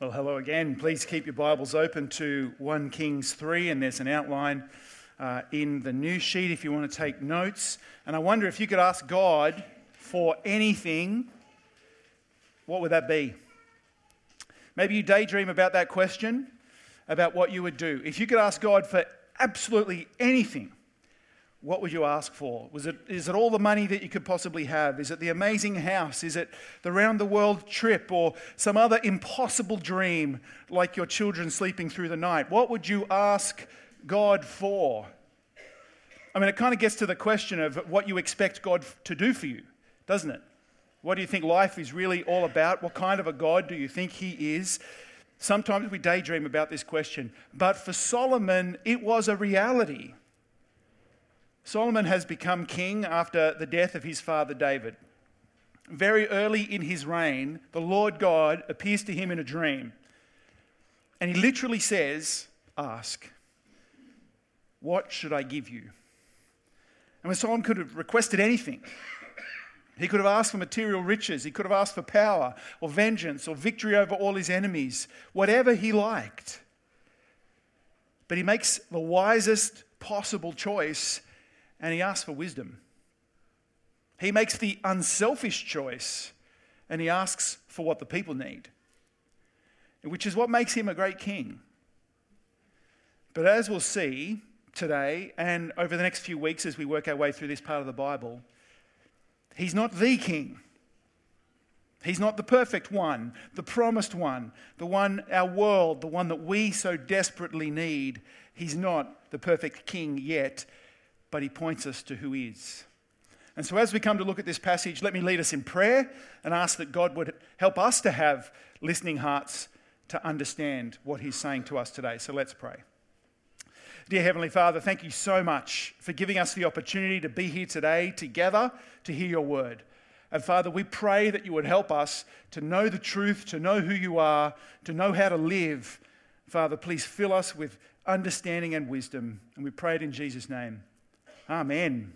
Well, hello again. Please keep your Bibles open to 1 Kings 3, and there's an outline in the news sheet if you want to take notes. And I wonder if you could ask God for anything, what would that be? Maybe you daydream about that question, about what you would do. If you could ask God for absolutely anything, what would you ask for? Is it all the money that you could possibly have? Is it the amazing house? Is it the round-the-world trip or some other impossible dream like your children sleeping through the night? What would you ask God for? I mean, it kind of gets to the question of what you expect God to do for you, doesn't it? What do you think life is really all about? What kind of a God do you think He is? Sometimes we daydream about this question. But for Solomon, it was a reality. Solomon has become king after the death of his father David. Very early in his reign, the Lord God appears to him in a dream. And he literally says, ask, what should I give you? I mean, Solomon could have requested anything. He could have asked for material riches. He could have asked for power or vengeance or victory over all his enemies, whatever he liked. But he makes the wisest possible choice, and he asks for wisdom. He makes the unselfish choice, and he asks for what the people need, which is what makes him a great king. But as we'll see today and over the next few weeks as we work our way through this part of the Bible, he's not the king. He's not the perfect one, the promised one, the one our world, the one that we so desperately need. He's not the perfect king yet, but he points us to who is. And so as we come to look at this passage, let me lead us in prayer and ask that God would help us to have listening hearts to understand what he's saying to us today. So let's pray. Dear Heavenly Father, thank you so much for giving us the opportunity to be here today together to hear your word. And Father, we pray that you would help us to know the truth, to know who you are, to know how to live. Father, please fill us with understanding and wisdom. And we pray it in Jesus' name. Amen.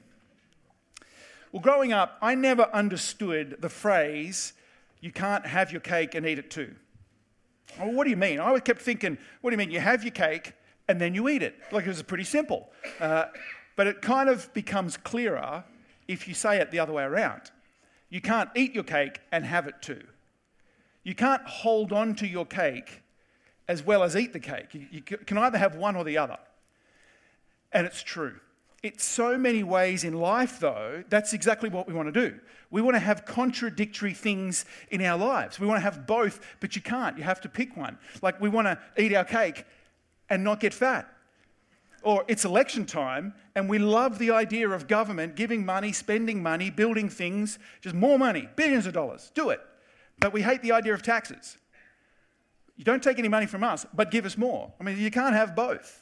Well, growing up, I never understood the phrase, you can't have your cake and eat it too. Well, what do you mean? I kept thinking, what do you mean? You have your cake and then you eat it. Like, it was pretty simple. But it kind of becomes clearer if you say it the other way around. You can't eat your cake and have it too. You can't hold on to your cake as well as eat the cake. You can either have one or the other. And it's true. In so many ways in life, though, that's exactly what we want to do. We want to have contradictory things in our lives. We want to have both, but you can't. You have to pick one. Like, we want to eat our cake and not get fat. Or it's election time, and we love the idea of government giving money, spending money, building things, just more money, billions of dollars. Do it. But we hate the idea of taxes. You don't take any money from us, but give us more. I mean, you can't have both.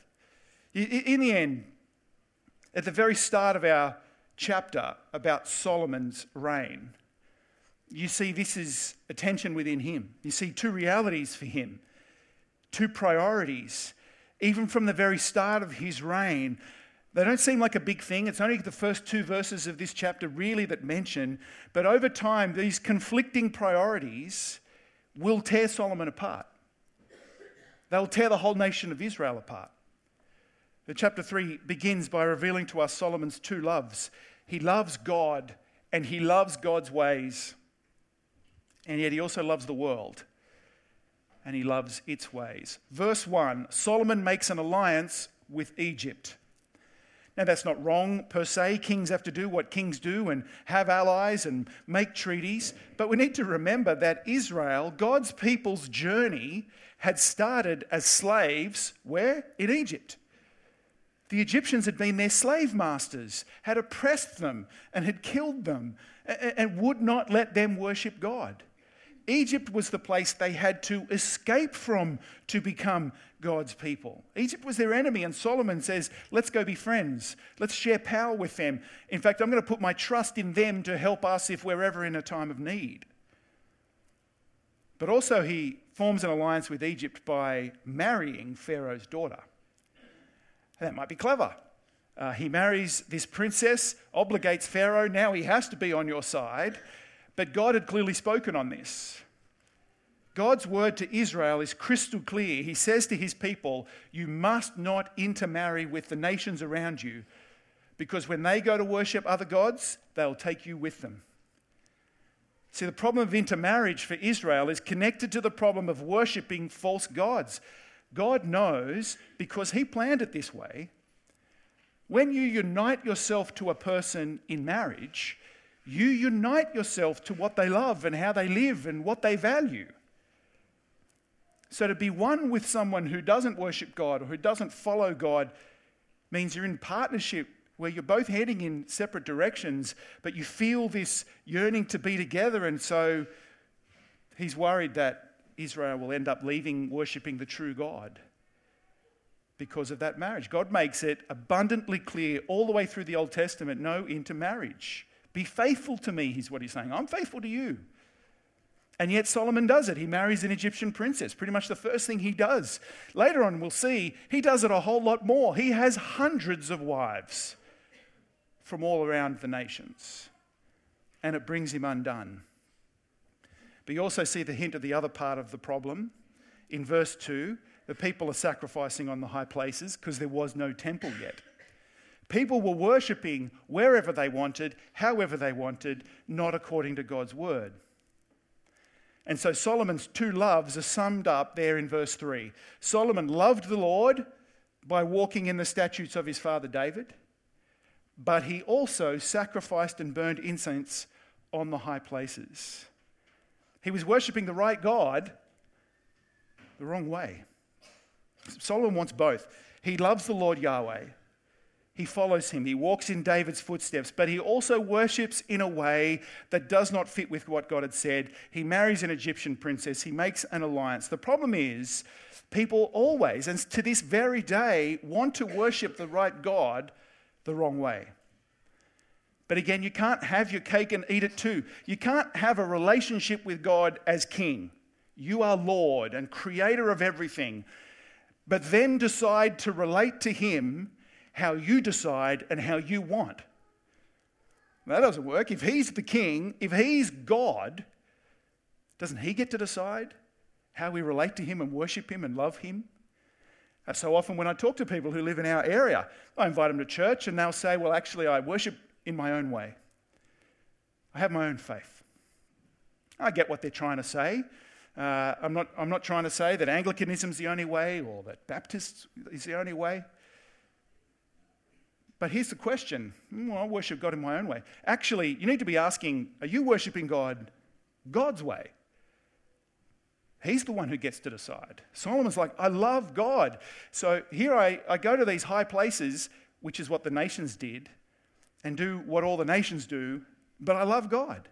In the end, at the very start of our chapter about Solomon's reign, you see this is a tension within him. You see two realities for him, two priorities. Even from the very start of his reign, they don't seem like a big thing. It's only the first two verses of this chapter really that mention, but over time, these conflicting priorities will tear Solomon apart. They'll tear the whole nation of Israel apart. Chapter 3 begins by revealing to us Solomon's two loves. He loves God and he loves God's ways. And yet he also loves the world and he loves its ways. Verse 1, Solomon makes an alliance with Egypt. Now that's not wrong per se. Kings have to do what kings do and have allies and make treaties. But we need to remember that Israel, God's people's journey, had started as slaves, where? In Egypt. The Egyptians had been their slave masters, had oppressed them and had killed them and would not let them worship God. Egypt was the place they had to escape from to become God's people. Egypt was their enemy, and Solomon says, let's go be friends. Let's share power with them. In fact, I'm going to put my trust in them to help us if we're ever in a time of need. But also he forms an alliance with Egypt by marrying Pharaoh's daughter. That might be clever. He marries this princess, obligates Pharaoh. Now he has to be on your side. But God had clearly spoken on this. God's word to Israel is crystal clear. He says to his people, you must not intermarry with the nations around you, because when they go to worship other gods, they'll take you with them. See, the problem of intermarriage for Israel is connected to the problem of worshipping false gods. God knows, because he planned it this way, when you unite yourself to a person in marriage, you unite yourself to what they love and how they live and what they value. So to be one with someone who doesn't worship God or who doesn't follow God means you're in partnership where you're both heading in separate directions, but you feel this yearning to be together. And so he's worried that Israel will end up leaving worshipping the true God because of that marriage. God makes it abundantly clear all the way through the Old Testament, no intermarriage. Be faithful to me, is what he's saying. I'm faithful to you. And yet Solomon does it. He marries an Egyptian princess, pretty much the first thing he does. Later on, we'll see, he does it a whole lot more. He has hundreds of wives from all around the nations, and it brings him undone. But you also see the hint of the other part of the problem. In verse 2, the people are sacrificing on the high places because there was no temple yet. People were worshipping wherever they wanted, however they wanted, not according to God's word. And so Solomon's two loves are summed up there in verse 3. Solomon loved the Lord by walking in the statutes of his father David, but he also sacrificed and burned incense on the high places. He was worshipping the right God the wrong way. Solomon wants both. He loves the Lord Yahweh. He follows him. He walks in David's footsteps, but he also worships in a way that does not fit with what God had said. He marries an Egyptian princess. He makes an alliance. The problem is, people always, and to this very day, want to worship the right God the wrong way. But again, you can't have your cake and eat it too. You can't have a relationship with God as king. You are Lord and creator of everything, but then decide to relate to him how you decide and how you want. That doesn't work. If he's the king, if he's God, doesn't he get to decide how we relate to him and worship him and love him? So often when I talk to people who live in our area, I invite them to church and they'll say, well, actually, I worship in my own way. I have my own faith. I get what they're trying to say. I'm not trying to say that Anglicanism is the only way or that Baptist is the only way. But here's the question. Well, I worship God in my own way. Actually, you need to be asking, are you worshiping God God's way? He's the one who gets to decide. Solomon's like, I love God. So here I go to these high places, which is what the nations did, and do what all the nations do, but I love God.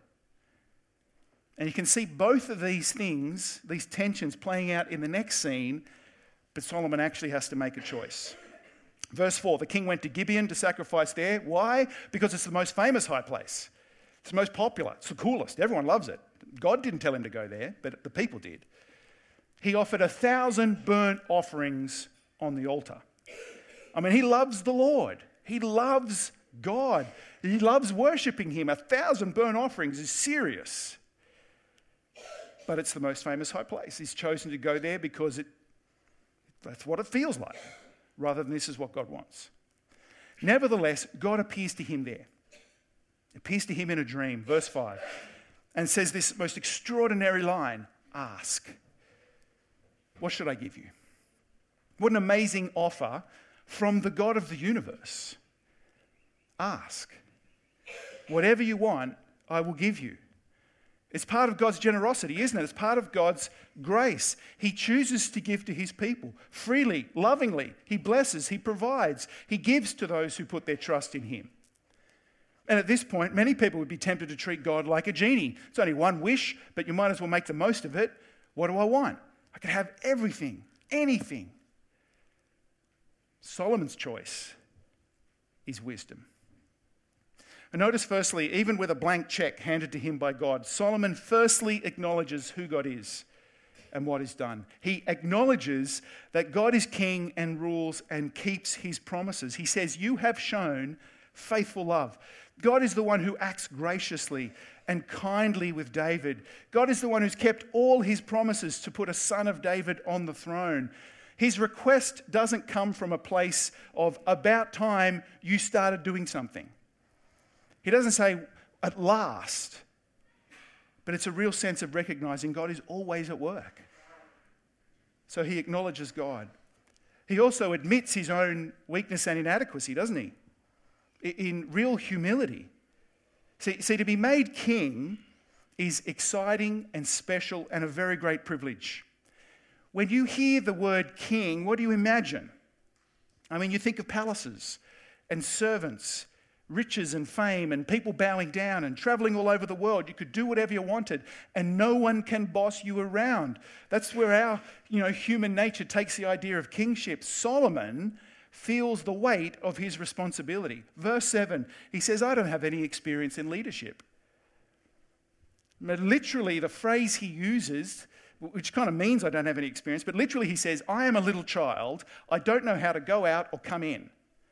And you can see both of these things, these tensions playing out in the next scene, but Solomon actually has to make a choice. Verse 4, the king went to Gibeon to sacrifice there. Why? Because it's the most famous high place. It's the most popular. It's the coolest. Everyone loves it. God didn't tell him to go there, but the people did. He offered 1,000 burnt offerings on the altar. I mean, he loves the Lord. He loves God. He loves worshipping him. 1,000 burnt offerings is serious. But it's the most famous high place. He's chosen to go there because that's what it feels like, rather than this is what God wants. Nevertheless, God appears to him there. Appears to him in a dream, verse 5, and says this most extraordinary line, ask. What should I give you? What an amazing offer from the God of the universe. Ask. Whatever you want, I will give you. It's part of God's generosity, isn't it? It's part of God's grace. He chooses to give to his people freely, lovingly. He blesses, he provides, he gives to those who put their trust in him. And at this point, many people would be tempted to treat God like a genie. It's only one wish, but you might as well make the most of it. What do I want? I can have everything, anything. Solomon's choice is wisdom. And notice firstly, even with a blank check handed to him by God, Solomon firstly acknowledges who God is and what is done. He acknowledges that God is king and rules and keeps his promises. He says, you have shown faithful love. God is the one who acts graciously and kindly with David. God is the one who's kept all his promises to put a son of David on the throne. His request doesn't come from a place of about time you started doing something. He doesn't say at last, but it's a real sense of recognizing God is always at work. So he acknowledges God. He also admits his own weakness and inadequacy, doesn't he? In real humility. See, to be made king is exciting and special and a very great privilege. When you hear the word king, what do you imagine? I mean, you think of palaces and servants, riches and fame, and people bowing down and traveling all over the world. You could do whatever you wanted, and no one can boss you around. That's where our, human nature takes the idea of kingship. Solomon feels the weight of his responsibility. Verse 7, he says, I don't have any experience in leadership. But literally, the phrase he uses, which kind of means I don't have any experience, but literally he says, I am a little child. I don't know how to go out or come in.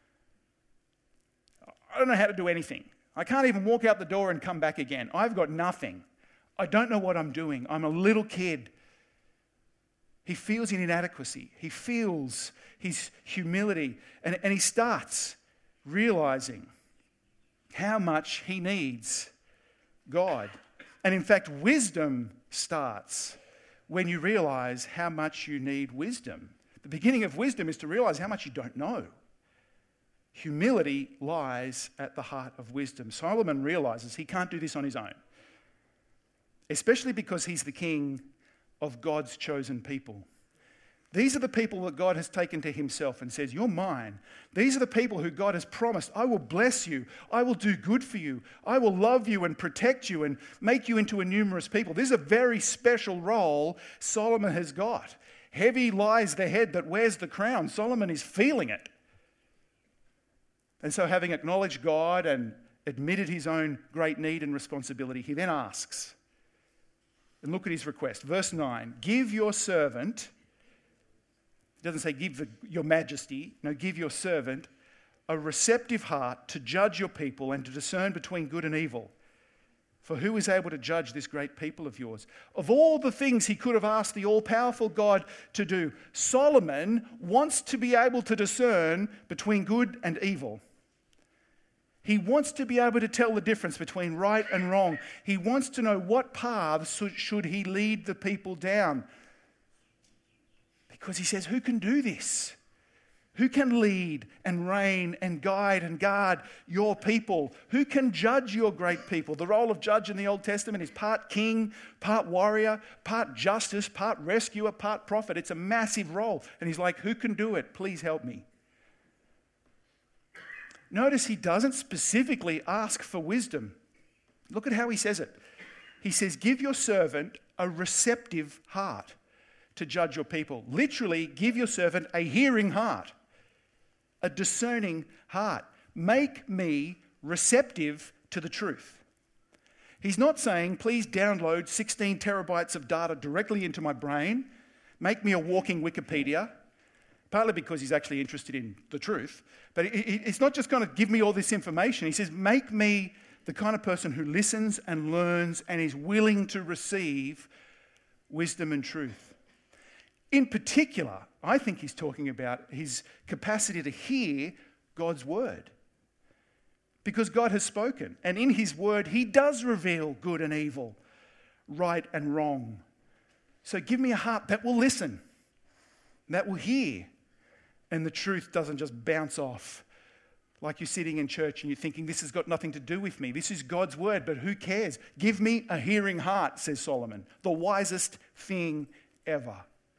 I don't know how to do anything. I can't even walk out the door and come back again. I've got nothing. I don't know what I'm doing. I'm a little kid. He feels an inadequacy. He feels his humility. And he starts realizing how much he needs God. And in fact, wisdom starts when you realize how much you need wisdom. The beginning of wisdom is to realize how much you don't know. Humility lies at the heart of wisdom. Solomon realizes he can't do this on his own, especially because he's the king of God's chosen people. These are the people that God has taken to himself and says, you're mine. These are the people who God has promised, I will bless you. I will do good for you. I will love you and protect you and make you into a numerous people. This is a very special role Solomon has got. Heavy lies the head that wears the crown. Solomon is feeling it. And so having acknowledged God and admitted his own great need and responsibility, he then asks, and look at his request. Verse 9, give your servant, it doesn't say give your majesty, no, give your servant a receptive heart to judge your people and to discern between good and evil. For who is able to judge this great people of yours? Of all the things he could have asked the all-powerful God to do, Solomon wants to be able to discern between good and evil. He wants to be able to tell the difference between right and wrong. He wants to know what paths should he lead the people down. Because he says, who can do this? Who can lead and reign and guide and guard your people? Who can judge your great people? The role of judge in the Old Testament is part king, part warrior, part justice, part rescuer, part prophet. It's a massive role. And he's like, who can do it? Please help me. Notice he doesn't specifically ask for wisdom. Look at how he says it. He says, give your servant a receptive heart to judge your people. Literally, give your servant a hearing heart, a discerning heart. Make me receptive to the truth. He's not saying, please download 16 terabytes of data directly into my brain, make me a walking Wikipedia, partly because he's actually interested in the truth. But it's not just going to give me all this information. He says, make me the kind of person who listens and learns and is willing to receive wisdom and truth. In particular, I think he's talking about his capacity to hear God's word. Because God has spoken. And in his word, he does reveal good and evil, right and wrong. So give me a heart that will listen, that will hear. And the truth doesn't just bounce off like you're sitting in church and you're thinking, this has got nothing to do with me. This is God's word, but who cares? Give me a hearing heart, says Solomon, the wisest thing ever.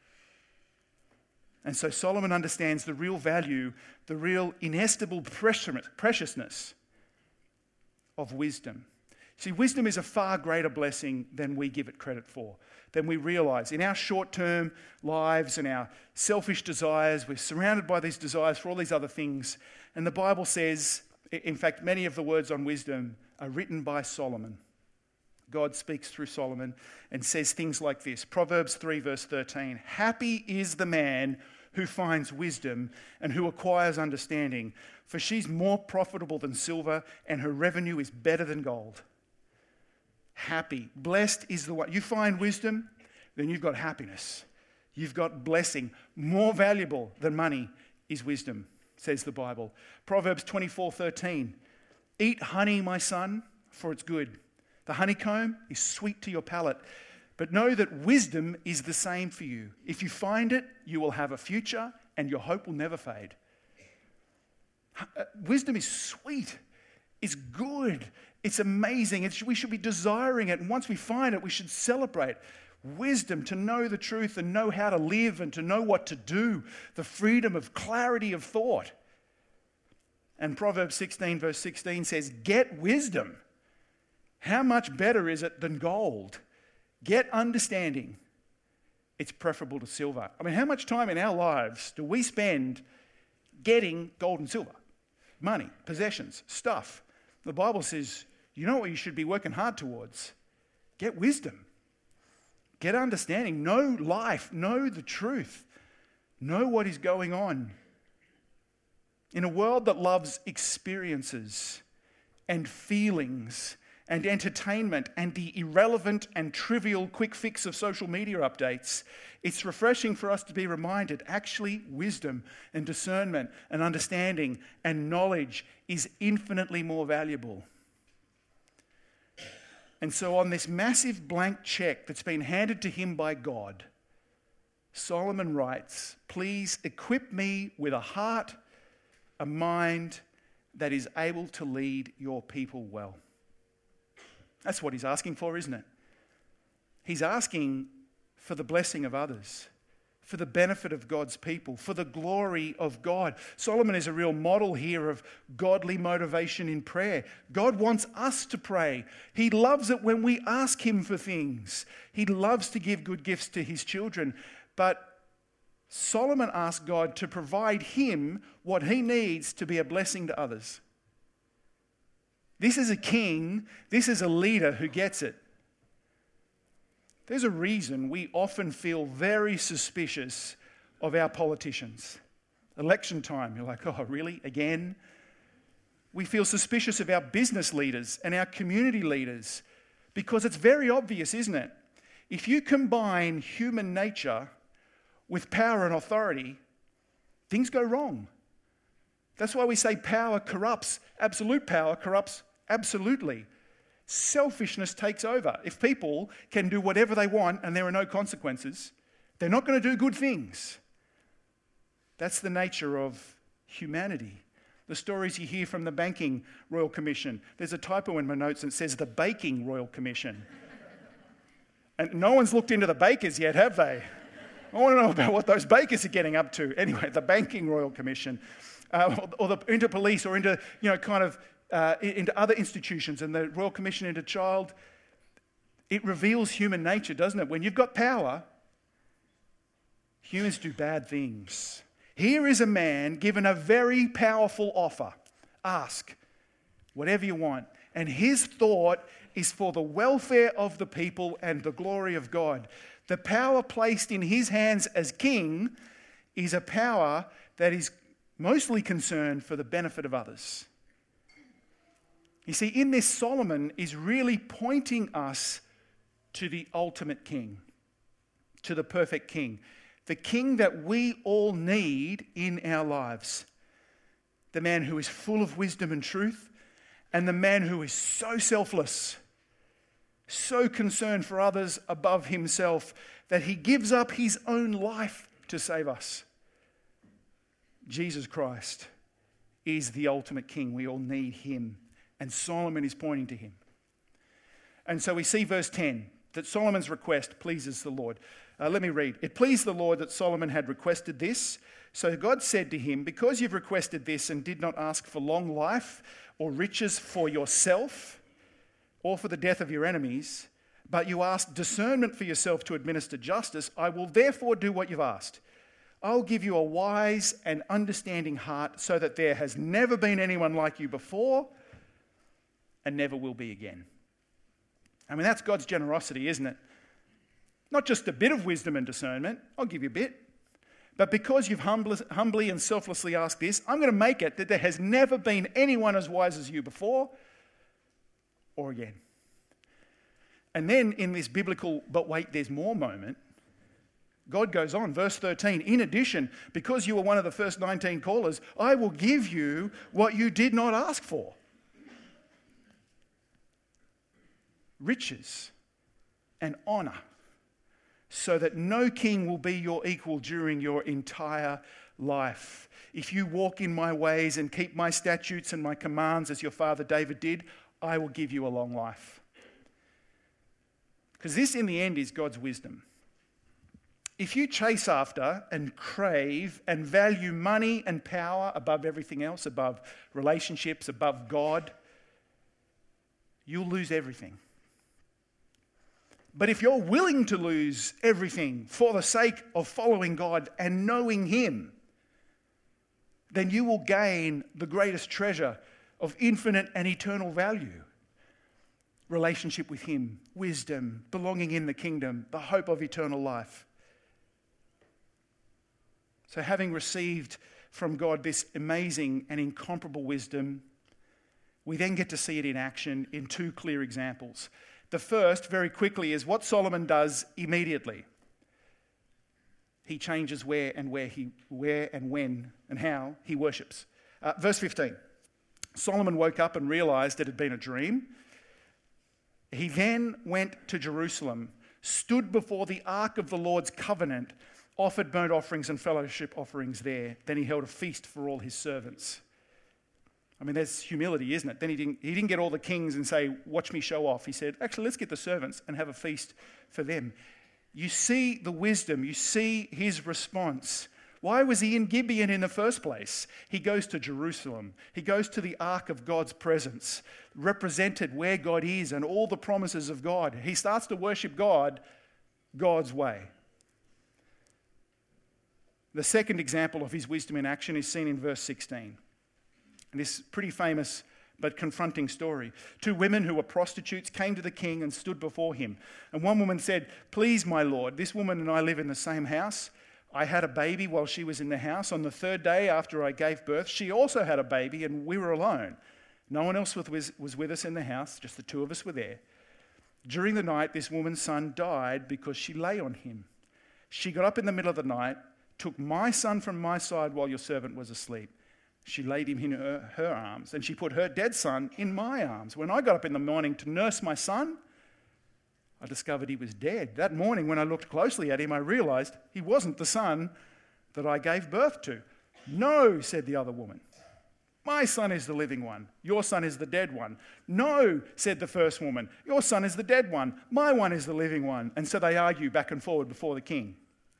And so Solomon understands the real value, the real inestimable preciousness of wisdom. See, wisdom is a far greater blessing than we give it credit for, than we realize. In our short-term lives and our selfish desires, we're surrounded by these desires for all these other things. And the Bible says, in fact, many of the words on wisdom are written by Solomon. God speaks through Solomon and says things like this. Proverbs 3 verse 13, happy is the man who finds wisdom and who acquires understanding, for she's more profitable than silver, and her revenue is better than gold. Happy, blessed is the one. You find wisdom, then you've got happiness. You've got blessing. More valuable than money is wisdom, says the Bible. Proverbs 24:13. Eat honey, my son, for it's good. The honeycomb is sweet to your palate. But know that wisdom is the same for you. If you find it, you will have a future and your hope will never fade. Wisdom is sweet. It's good. It's amazing. We should be desiring it. And once we find it, we should celebrate. Wisdom, to know the truth and know how to live and to know what to do. The freedom of clarity of thought. And Proverbs 16 verse 16 says, get wisdom. How much better is it than gold? Get understanding. It's preferable to silver. I mean, how much time in our lives do we spend getting gold and silver? Money, possessions, stuff. The Bible says, you know what you should be working hard towards? Get wisdom. Get understanding. Know life. Know the truth. Know what is going on. In a world that loves experiences and feelings and entertainment and the irrelevant and trivial quick fix of social media updates, it's refreshing for us to be reminded actually wisdom and discernment and understanding and knowledge is infinitely more valuable. And so on this massive blank check that's been handed to him by God, Solomon writes, please equip me with a heart, a mind that is able to lead your people well. That's what he's asking for, isn't it? He's asking for the blessing of others, for the benefit of God's people, for the glory of God. Solomon is a real model here of godly motivation in prayer. God wants us to pray. He loves it when we ask him for things. He loves to give good gifts to his children. But Solomon asked God to provide him what he needs to be a blessing to others. This is a king, this is a leader who gets it. There's a reason we often feel very suspicious of our politicians. Election time, you're like, oh, really? Again? We feel suspicious of our business leaders and our community leaders because it's very obvious, isn't it? If you combine human nature with power and authority, things go wrong. That's why we say power corrupts. Absolute power corrupts absolutely. Selfishness takes over. If people can do whatever they want and there are no consequences, they're not going to do good things. That's the nature of humanity. The stories you hear from the Banking Royal Commission. There's a typo in my notes that says the Baking Royal Commission. And no one's looked into the bakers yet, have they? I want to know about what those bakers are getting up to. Anyway, the Banking Royal Commission. Into police or into, into other institutions, and the Royal Commission into child, it reveals human nature, doesn't it? When you've got power, humans do bad things. Here is a man given a very powerful offer. Ask whatever you want. And his thought is for the welfare of the people and the glory of God. The power placed in his hands as king is a power that is mostly concerned for the benefit of others. You see, in this, Solomon is really pointing us to the ultimate king, to the perfect king, the king that we all need in our lives, the man who is full of wisdom and truth, and the man who is so selfless, so concerned for others above himself that he gives up his own life to save us. Jesus Christ is the ultimate king. We all need him. And Solomon is pointing to him. And so we see verse 10, that Solomon's request pleases the Lord. Let me read. It pleased the Lord that Solomon had requested this. So God said to him, because you've requested this and did not ask for long life or riches for yourself or for the death of your enemies, but you asked discernment for yourself to administer justice, I will therefore do what you've asked. I'll give you a wise and understanding heart so that there has never been anyone like you before and never will be again. I mean, that's God's generosity, isn't it? Not just a bit of wisdom and discernment. I'll give you a bit. But because you've humbly and selflessly asked this, I'm going to make it that there has never been anyone as wise as you before or again. And then in this biblical, but wait, there's more moment, God goes on, verse 13, in addition, because you were one of the first 19 callers, I will give you what you did not ask for. Riches and honor, so that no king will be your equal during your entire life. If you walk in my ways and keep my statutes and my commands as your father David did, I will give you a long life. Because this, in the end, is God's wisdom. If you chase after and crave and value money and power above everything else, above relationships, above God, you'll lose everything. But if you're willing to lose everything for the sake of following God and knowing Him, then you will gain the greatest treasure of infinite and eternal value. Relationship with Him, wisdom, belonging in the kingdom, the hope of eternal life. So having received from God this amazing and incomparable wisdom, we then get to see it in action in two clear examples. The first, very quickly, is what Solomon does immediately. He changes where and when and how he worships. Verse 15. Solomon woke up and realized it had been a dream. He then went to Jerusalem, stood before the ark of the Lord's covenant, offered burnt offerings and fellowship offerings there. Then he held a feast for all his servants. I mean, there's humility, isn't it? Then he didn't get all the kings and say, watch me show off. He said, actually, let's get the servants and have a feast for them. You see the wisdom. You see his response. Why was he in Gibeon in the first place? He goes to Jerusalem. He goes to the ark of God's presence, represented where God is and all the promises of God. He starts to worship God God's way. The second example of his wisdom in action is seen in verse 16. And this pretty famous but confronting story. Two women who were prostitutes came to the king and stood before him. And one woman said, please, my lord, this woman and I live in the same house. I had a baby while she was in the house. On the third day after I gave birth, she also had a baby and we were alone. No one else was with us in the house, just the two of us were there. During the night, this woman's son died because she lay on him. She got up in the middle of the night, took my son from my side while your servant was asleep. She laid him in her arms, and she put her dead son in my arms. When I got up in the morning to nurse my son, I discovered he was dead. That morning, when I looked closely at him, I realized he wasn't the son that I gave birth to. No, said the other woman. My son is the living one. Your son is the dead one. No, said the first woman. Your son is the dead one. My one is the living one. And so they argue back and forward before the king.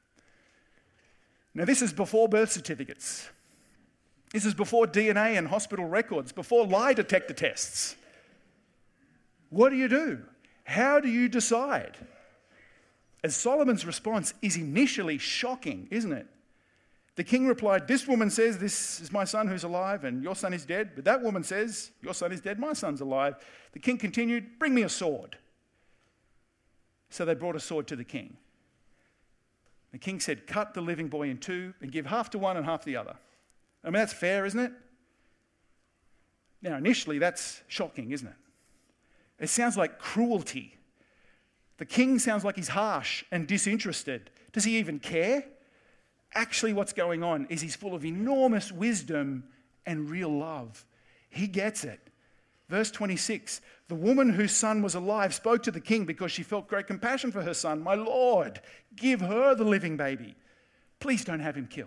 Now, this is before birth certificates. This is before DNA and hospital records, before lie detector tests. What do? How do you decide? As Solomon's response is initially shocking, isn't it? The king replied, this woman says, this is my son who's alive and your son is dead. But that woman says, your son is dead, my son's alive. The king continued, bring me a sword. So they brought a sword to the king. The king said, cut the living boy in two and give half to one and half to the other. I mean, that's fair, isn't it? Now, initially, that's shocking, isn't it? It sounds like cruelty. The king sounds like he's harsh and disinterested. Does he even care? Actually, what's going on is he's full of enormous wisdom and real love. He gets it. Verse 26, the woman whose son was alive spoke to the king because she felt great compassion for her son. My lord, give her the living baby. Please don't have him killed.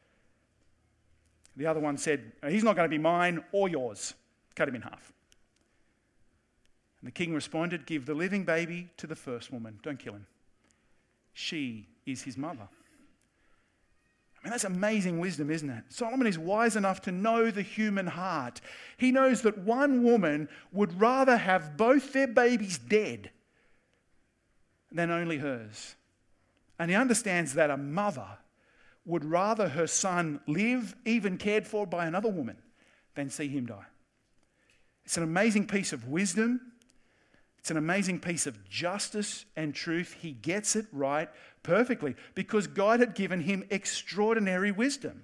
The other one said, he's not going to be mine or yours. Cut him in half. And the king responded, give the living baby to the first woman. Don't kill him. She is his mother. I mean, that's amazing wisdom, isn't it? Solomon is wise enough to know the human heart. He knows that one woman would rather have both their babies dead than only hers. And he understands that a mother would rather her son live, even cared for by another woman, than see him die. It's an amazing piece of wisdom. It's an amazing piece of justice and truth. He gets it right perfectly because God had given him extraordinary wisdom.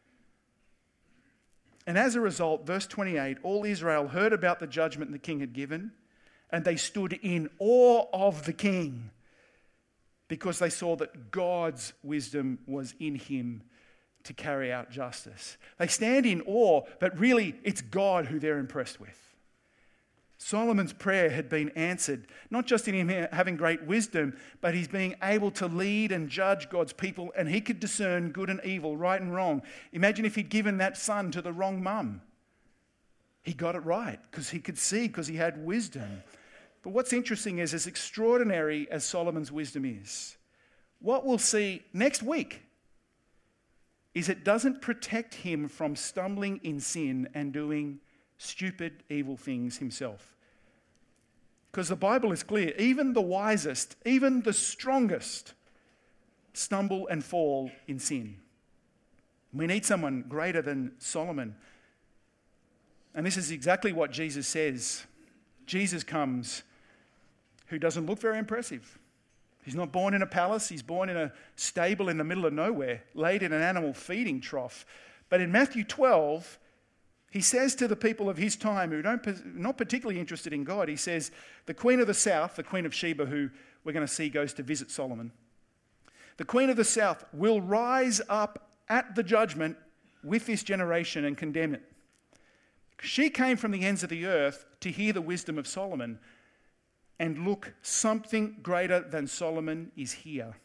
And as a result, verse 28, all Israel heard about the judgment the king had given, and they stood in awe of the king because they saw that God's wisdom was in him to carry out justice. They stand in awe, but really it's God who they're impressed with. Solomon's prayer had been answered, not just in him having great wisdom, but he's being able to lead and judge God's people, and he could discern good and evil, right and wrong. Imagine if he'd given that son to the wrong mum. He got it right because he could see, because he had wisdom. But what's interesting is, as extraordinary as Solomon's wisdom is, what we'll see next week is it doesn't protect him from stumbling in sin and doing stupid, evil things himself. Because the Bible is clear, even the wisest, even the strongest stumble and fall in sin. We need someone greater than Solomon. And this is exactly what Jesus says. Jesus comes who doesn't look very impressive. He's not born in a palace. He's born in a stable in the middle of nowhere, laid in an animal feeding trough. But in Matthew 12, he says to the people of his time who are not particularly interested in God, he says, the Queen of the South, the Queen of Sheba, who we're going to see goes to visit Solomon, the Queen of the South will rise up at the judgment with this generation and condemn it. She came from the ends of the earth to hear the wisdom of Solomon, and look, something greater than Solomon is here.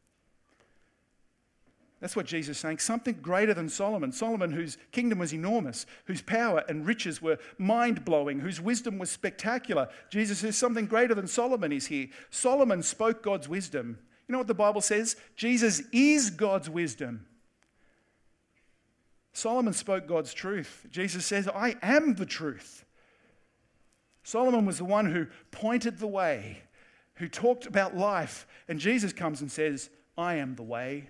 That's what Jesus is saying. Something greater than Solomon. Solomon, whose kingdom was enormous, whose power and riches were mind-blowing, whose wisdom was spectacular. Jesus says something greater than Solomon is here. Solomon spoke God's wisdom. You know what the Bible says? Jesus is God's wisdom. Solomon spoke God's truth. Jesus says, I am the truth. Solomon was the one who pointed the way, who talked about life. And Jesus comes and says, I am the way.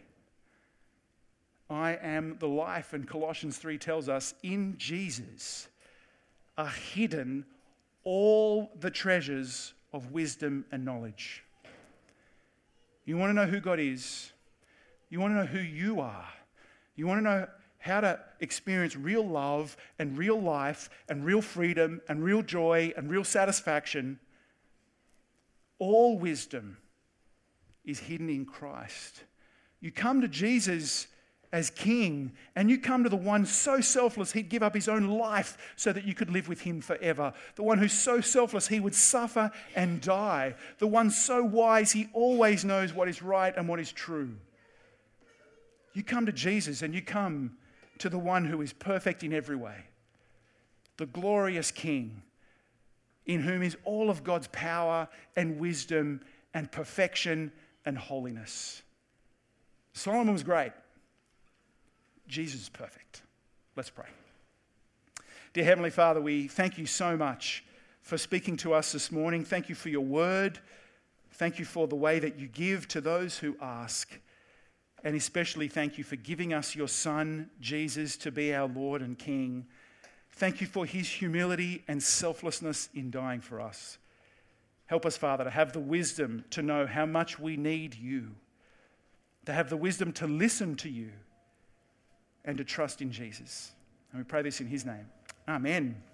I am the life. And Colossians 3 tells us, in Jesus are hidden all the treasures of wisdom and knowledge. You want to know who God is? You want to know who you are? You want to know how to experience real love and real life and real freedom and real joy and real satisfaction? All wisdom is hidden in Christ. You come to Jesus as King, and you come to the one so selfless he'd give up his own life so that you could live with him forever. The one who's so selfless he would suffer and die. The one so wise he always knows what is right and what is true. You come to Jesus and you come to the one who is perfect in every way. The glorious King, in whom is all of God's power and wisdom and perfection and holiness. Solomon was great. Jesus is perfect. Let's pray. Dear Heavenly Father, we thank you so much for speaking to us this morning. Thank you for your word. Thank you for the way that you give to those who ask. And especially thank you for giving us your Son, Jesus, to be our Lord and King. Thank you for his humility and selflessness in dying for us. Help us, Father, to have the wisdom to know how much we need you, to have the wisdom to listen to you, and to trust in Jesus. And we pray this in his name. Amen.